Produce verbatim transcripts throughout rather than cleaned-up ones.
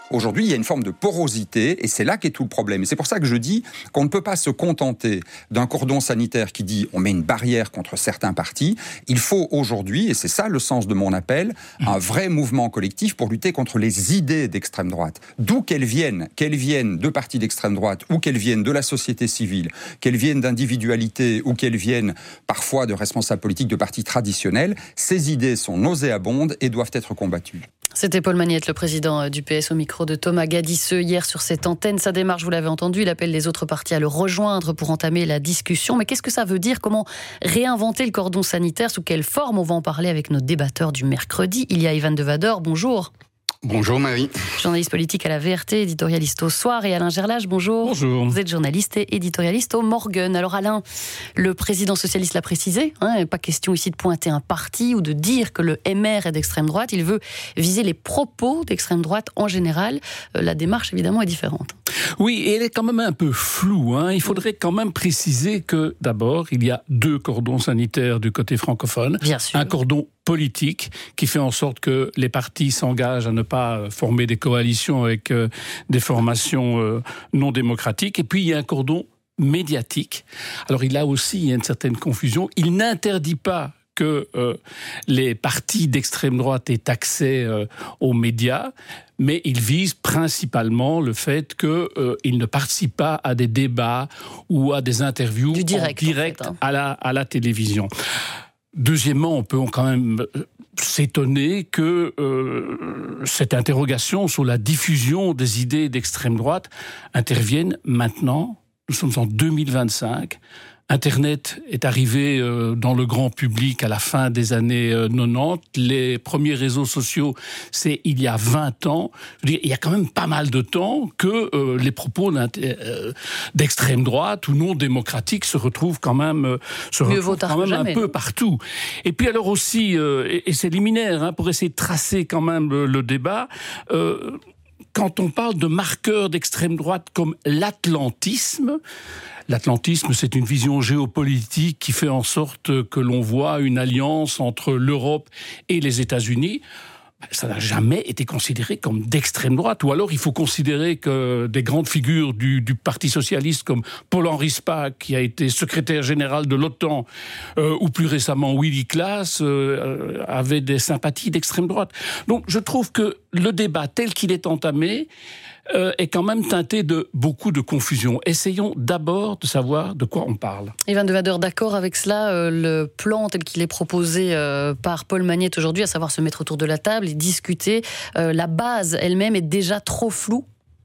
Aujourd'hui, il y a une forme de porosité, et c'est là qu'est tout le problème. Et c'est pour ça que je dis qu'on ne peut pas se contenter d'un cordon sanitaire qui dit on met une barrière contre certains partis. Il faut aujourd'hui, et c'est ça le sens de mon appel, un vrai mouvement collectif pour lutter contre les idées d'extrême droite. D'où qu'elles viennent, qu'elles viennent de partis d'extrême droite, ou qu'elles viennent de la société civile, qu'elles viennent d'individualités, ou qu'elles viennent parfois de responsables politiques de partis traditionnels, ces idées sont nauséabondes et doivent être combattues. C'était Paul Magnette, le président du P S, au micro de Thomas Gadisseux hier sur cette antenne. Sa démarche, vous l'avez entendu, il appelle les autres partis à le rejoindre pour entamer la discussion. Mais qu'est-ce que ça veut dire ? Comment réinventer le cordon sanitaire ? Sous quelle forme ? On va en parler avec nos débatteurs du mercredi. Il y a Ivan Devador, bonjour. Bonjour Marie. Journaliste politique à la V R T, éditorialiste au Soir, et Alain Gerlache, bonjour. Bonjour. Vous êtes journaliste et éditorialiste au Morgen. Alors Alain, le président socialiste l'a précisé, hein, pas question ici de pointer un parti ou de dire que le M R est d'extrême droite, il veut viser les propos d'extrême droite en général. Euh, la démarche évidemment est différente. Oui, et elle est quand même un peu floue. Hein. Il faudrait quand même préciser que d'abord, il y a deux cordons sanitaires du côté francophone. Bien sûr. Un cordon politique qui fait en sorte que les partis s'engagent à ne pas former des coalitions avec euh, des formations euh, non démocratiques. Et puis, il y a un cordon médiatique. Alors, il a aussi il y a une certaine confusion. Il n'interdit pas que euh, les partis d'extrême droite aient accès euh, aux médias, mais il vise principalement le fait qu'ils euh, ne participent pas à des débats ou à des interviews du direct, en direct en fait, hein. à, la, à la télévision. Deuxièmement, on peut quand même s'étonner que euh, cette interrogation sur la diffusion des idées d'extrême droite intervienne maintenant. Nous sommes en deux mille vingt-cinq. Internet est arrivé euh, dans le grand public à la fin des années euh, quatre-vingt-dix. Les premiers réseaux sociaux, c'est il y a vingt ans. Je veux dire, il y a quand même pas mal de temps que euh, les propos euh, d'extrême droite ou non démocratiques se retrouvent quand même, euh, se retrouvent quand même un peu partout. Et puis alors aussi, euh, et, et c'est liminaire, hein, pour essayer de tracer quand même le, le débat, euh, quand on parle de marqueurs d'extrême droite comme l'atlantisme, l'atlantisme, c'est une vision géopolitique qui fait en sorte que l'on voit une alliance entre l'Europe et les États-Unis. Ça n'a jamais été considéré comme d'extrême droite. Ou alors il faut considérer que des grandes figures du, du Parti socialiste comme Paul-Henri Spaak, qui a été secrétaire général de l'OTAN, euh, ou plus récemment Willy Claes, euh, avaient des sympathies d'extrême droite. Donc je trouve que le débat tel qu'il est entamé Euh, est quand même teinté de beaucoup de confusion. Essayons d'abord de savoir de quoi on parle. Ivan Devador, d'accord avec cela, euh, le plan tel qu'il est proposé euh, par Paul Magnette aujourd'hui, à savoir se mettre autour de la table et discuter, euh, la base elle-même est déjà trop floue ?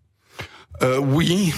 Euh, oui,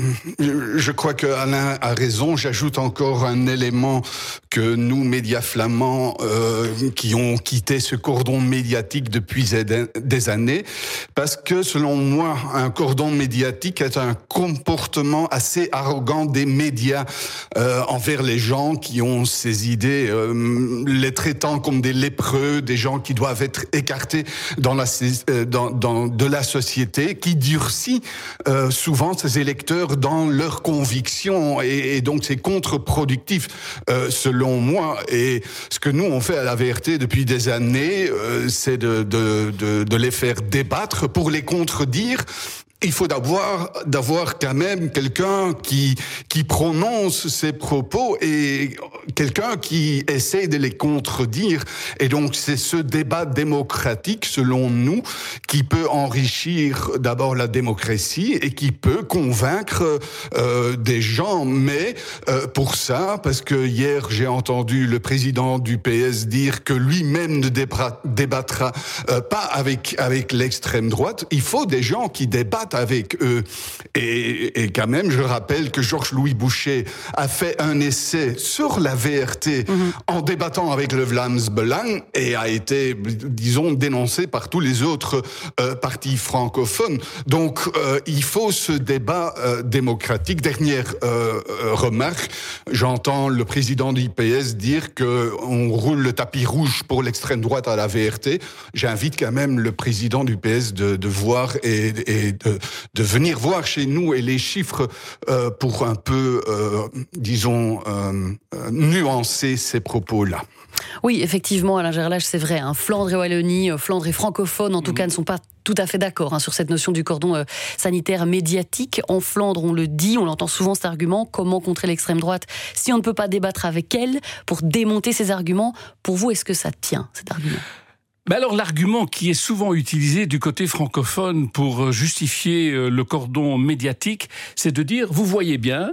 je crois que Alain a raison. J'ajoute encore un élément que nous, médias flamands, euh, qui ont quitté ce cordon médiatique depuis des années, parce que selon moi, un cordon médiatique est un comportement assez arrogant des médias euh, envers les gens qui ont ces idées, euh, les traitant comme des lépreux, des gens qui doivent être écartés dans la dans, dans de la société, qui durcit euh, souvent ces électeurs dans leurs convictions, et, et donc c'est contre-productif euh, selon moi. Et ce que nous on fait à la V R T depuis des années, euh, c'est de, de, de, de les faire débattre pour les contredire. Il faut d'avoir, d'avoir quand même quelqu'un qui, qui prononce ses propos et quelqu'un qui essaie de les contredire. Et donc, c'est ce débat démocratique, selon nous, qui peut enrichir d'abord la démocratie et qui peut convaincre euh, des gens. Mais euh, pour ça, parce que hier, j'ai entendu le président du P S dire que lui-même ne débat, débattra euh, pas avec, avec l'extrême droite, il faut des gens qui débattent avec eux. Et, et quand même, je rappelle que Georges-Louis Boucher a fait un essai sur la V R T mmh. en débattant avec le Vlaams Belang et a été, disons, dénoncé par tous les autres euh, partis francophones. Donc, euh, il faut ce débat euh, démocratique. Dernière euh, remarque, j'entends le président du P S dire qu'on roule le tapis rouge pour l'extrême droite à la V R T. J'invite quand même le président du P S de, de voir et, et de de venir voir chez nous et les chiffres euh, pour un peu, euh, disons, euh, nuancer ces propos-là. Oui, effectivement, Alain Gerlache, c'est vrai. Hein, Flandre et Wallonie, Flandre et francophones, en tout mmh. cas, ne sont pas tout à fait d'accord hein, sur cette notion du cordon euh, sanitaire médiatique. En Flandre, on le dit, on l'entend souvent cet argument, comment contrer l'extrême droite si on ne peut pas débattre avec elle pour démonter ses arguments. Pour vous, est-ce que ça tient, cet argument ? Ben alors l'argument qui est souvent utilisé du côté francophone pour justifier le cordon médiatique, c'est de dire, vous voyez bien,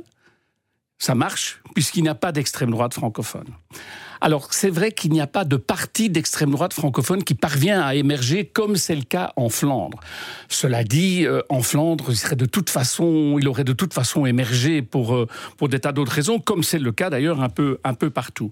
ça marche, puisqu'il n'y a pas d'extrême droite francophone. Alors, c'est vrai qu'il n'y a pas de parti d'extrême droite francophone qui parvient à émerger comme c'est le cas en Flandre. Cela dit, euh, en Flandre, il serait de toute façon, il aurait de toute façon émergé pour, euh, pour des tas d'autres raisons, comme c'est le cas d'ailleurs un peu, un peu partout.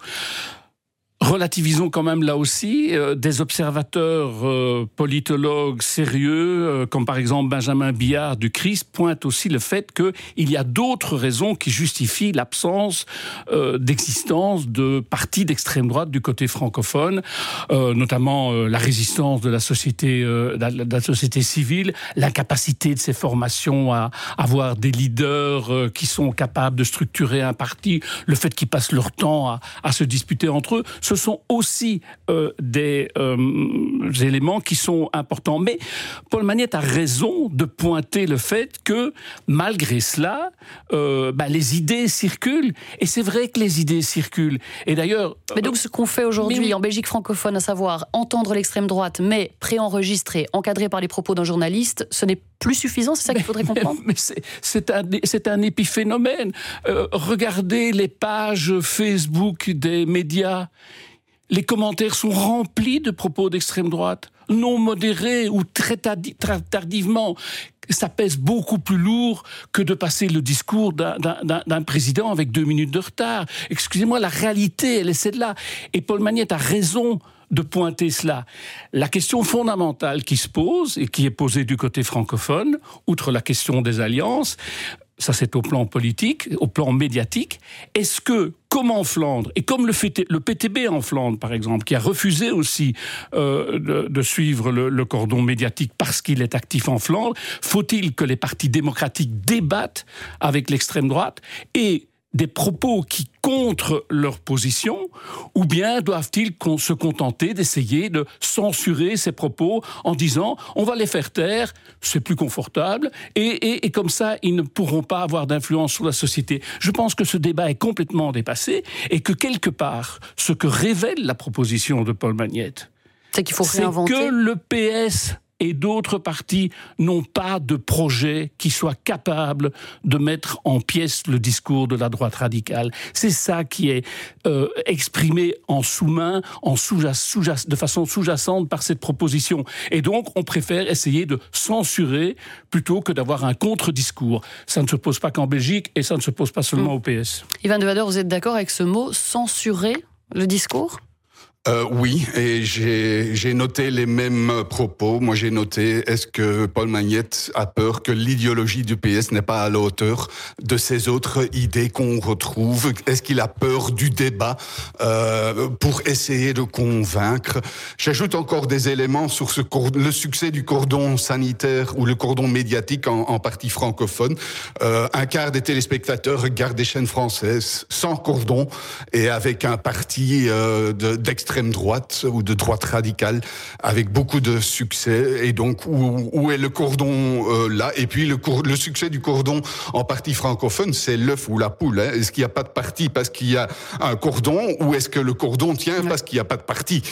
Relativisons quand même là aussi, euh, des observateurs euh, politologues sérieux, euh, comme par exemple Benjamin Billard du C R I S, pointent aussi le fait qu'il y a d'autres raisons qui justifient l'absence euh, d'existence de partis d'extrême droite du côté francophone, euh, notamment euh, la résistance de la société, euh, de la société civile, l'incapacité de ces formations à avoir des leaders euh, qui sont capables de structurer un parti, le fait qu'ils passent leur temps à, à se disputer entre eux. Ce sont aussi euh, des euh, éléments qui sont importants. Mais Paul Magnette a raison de pointer le fait que, malgré cela, euh, bah, les idées circulent. Et c'est vrai que les idées circulent. Et d'ailleurs... Mais donc ce qu'on fait aujourd'hui mais... en Belgique francophone, à savoir entendre l'extrême droite, mais préenregistré, encadré par les propos d'un journaliste, ce n'est plus suffisant, c'est ça qu'il faudrait comprendre. Mais c'est, c'est, un, c'est un épiphénomène. Euh, regardez les pages Facebook des médias. Les commentaires sont remplis de propos d'extrême droite, non modérés ou très tardivement. Ça pèse beaucoup plus lourd que de passer le discours d'un, d'un, d'un président avec deux minutes de retard. Excusez-moi, la réalité, elle est celle-là. Et Paul Magnette a raison de pointer cela. La question fondamentale qui se pose, et qui est posée du côté francophone, outre la question des alliances, ça c'est au plan politique, au plan médiatique, est-ce que, comme en Flandre, et comme le, fait, le P T B en Flandre par exemple, qui a refusé aussi euh, de, de suivre le, le cordon médiatique parce qu'il est actif en Flandre, faut-il que les partis démocratiques débattent avec l'extrême droite et des propos qui contre leur position, ou bien doivent-ils se contenter d'essayer de censurer ces propos en disant on va les faire taire, c'est plus confortable, et, et, et comme ça ils ne pourront pas avoir d'influence sur la société. Je pense que ce débat est complètement dépassé et que quelque part, ce que révèle la proposition de Paul Magnette, c'est qu'il faut réinventer. C'est que le P S et d'autres partis n'ont pas de projet qui soit capable de mettre en pièces le discours de la droite radicale. C'est ça qui est euh, exprimé en sous-main, en sous-jas, sous-jas, de façon sous-jacente par cette proposition. Et donc, on préfère essayer de censurer plutôt que d'avoir un contre-discours. Ça ne se pose pas qu'en Belgique et ça ne se pose pas seulement mmh. au P S. Yvan de Wader, vous êtes d'accord avec ce mot, censurer le discours ? Euh, oui, et j'ai, j'ai noté les mêmes propos. Moi, j'ai noté, est-ce que Paul Magnette a peur que l'idéologie du P S n'est pas à la hauteur de ces autres idées qu'on retrouve? Est-ce qu'il a peur du débat euh, pour essayer de convaincre? J'ajoute encore des éléments sur ce cordon, le succès du cordon sanitaire ou le cordon médiatique en, en partie francophone. Euh, un quart des téléspectateurs regardent des chaînes françaises sans cordon et avec un parti euh, de, d'extrême extrême droite ou de droite radicale avec beaucoup de succès. Et donc, où, où est le cordon euh, là? Et puis, le, cour- le succès du cordon en partie francophone, c'est l'œuf ou la poule. Hein. Est-ce qu'il n'y a pas de parti parce qu'il y a un cordon ou est-ce que le cordon tient parce qu'il n'y a pas de parti?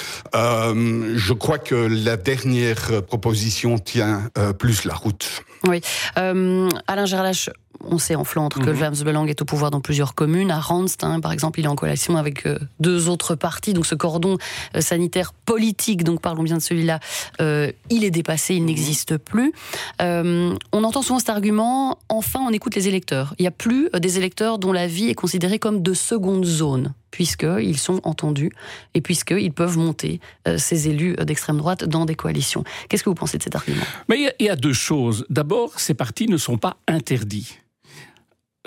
euh, Je crois que la dernière proposition tient euh, plus la route. Oui. Euh, Alain Gerlache, on sait en Flandre que mmh. Vlaams Belang est au pouvoir dans plusieurs communes. À Randst, hein, par exemple, il est en coalition avec euh, deux autres partis. Donc ce cordon euh, sanitaire politique, donc parlons bien de celui-là, euh, il est dépassé, il mmh. n'existe plus. Euh, on entend souvent cet argument, enfin on écoute les électeurs. Il n'y a plus euh, des électeurs dont la vie est considérée comme de seconde zone, puisqu'ils sont entendus et puisqu'ils peuvent monter euh, ces élus d'extrême droite dans des coalitions. Qu'est-ce que vous pensez de cet argument? Mais il y, y a deux choses. D'abord, ces partis ne sont pas interdits.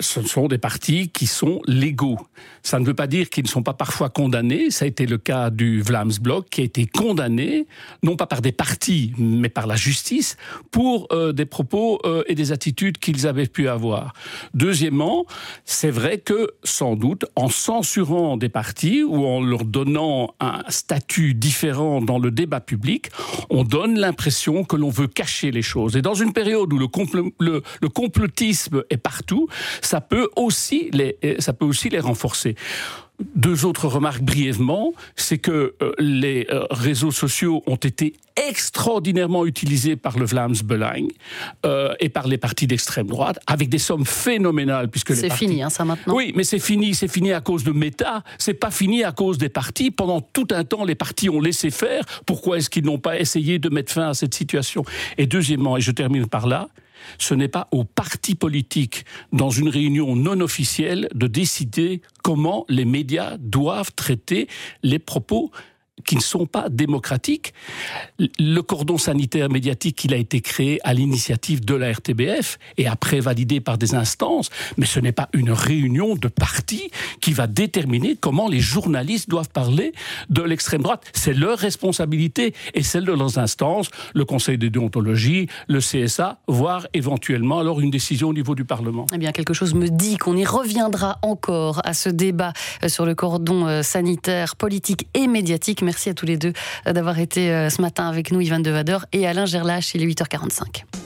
ce sont des partis qui sont légaux. Ça ne veut pas dire qu'ils ne sont pas parfois condamnés. Ça a été le cas du Vlaams-Blok, qui a été condamné, non pas par des partis, mais par la justice, pour euh, des propos euh, et des attitudes qu'ils avaient pu avoir. Deuxièmement, c'est vrai que, sans doute, en censurant des partis ou en leur donnant un statut différent dans le débat public, on donne l'impression que l'on veut cacher les choses. Et dans une période où le, compl- le, le complotisme est partout, ça peut aussi les, ça peut aussi les renforcer. Deux autres remarques brièvement, c'est que euh, les euh, réseaux sociaux ont été extraordinairement utilisés par le Vlaams-Belang euh, et par les partis d'extrême droite, avec des sommes phénoménales. Puisque c'est les partis... fini, hein, ça maintenant. Oui, mais c'est fini, c'est fini à cause de Meta, c'est pas fini à cause des partis. Pendant tout un temps, les partis ont laissé faire. Pourquoi est-ce qu'ils n'ont pas essayé de mettre fin à cette situation ? Et deuxièmement, et je termine par là, ce n'est pas aux partis politiques, dans une réunion non officielle, de décider comment les médias doivent traiter les propos qui ne sont pas démocratiques. Le cordon sanitaire médiatique, il a été créé à l'initiative de la R T B F et après validé par des instances, mais ce n'est pas une réunion de partis qui va déterminer comment les journalistes doivent parler de l'extrême droite. C'est leur responsabilité et celle de leurs instances, le Conseil de déontologie, le C S A, voire éventuellement alors une décision au niveau du Parlement. Eh bien, quelque chose me dit qu'on y reviendra encore à ce débat sur le cordon sanitaire, politique et médiatique. Merci à tous les deux d'avoir été ce matin avec nous, Ivan Devader et Alain Gerlache. Il est huit heures quarante-cinq.